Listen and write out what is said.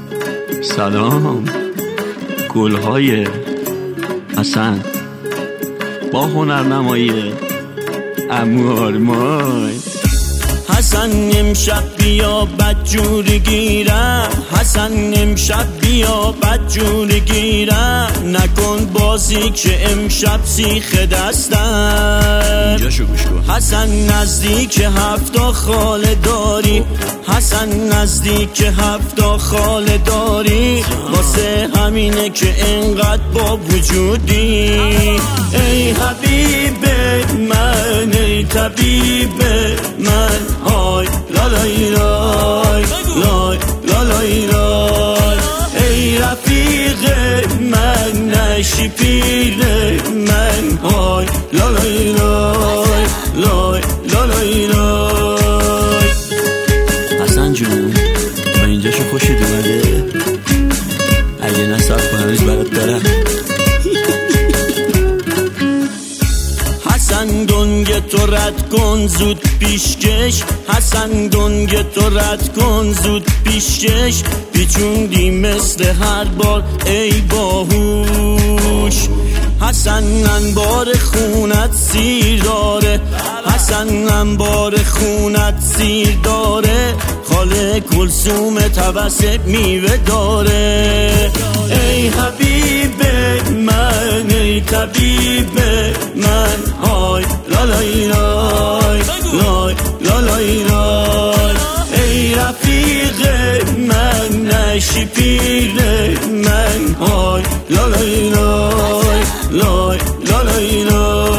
سلام گلهای حسن با هنرنمایی عمو آرمان. حسن امشب بیا بدجور گیرم، حسن امشب بیا بدجور گیرم، نکن بازی که امشب سیخ دستم. حسن نزدیک 7 خاله داری، حسن نزدیک 7 خاله داری، واسه همینه که انقدر با وجودی. ای حبیب من، ای طبیب من، های لالای لای لای لالای لای، ای رفیق من نشی پیر من، های لالای لای لای لالای لای. حسن جون تا اینجاشو خوشت اومده؟ اگه نه صبر کن هنوز برات دارم. حسن دنگ تو رد کن زود پیشکش، حسن دنگ تو رد کن زود پیشکش، پیچوندی مثل هر بار ای باهوش. حسن انبار خونت سیر داره، حسن انبار خونت سیر داره، خاله کلثوم توسط میوه داره. ای حبیب من، ای طبیب من، های لالای لای لای لالای لای، ای رفیق من نشی پیر من، های لالای لای لای لالای لای.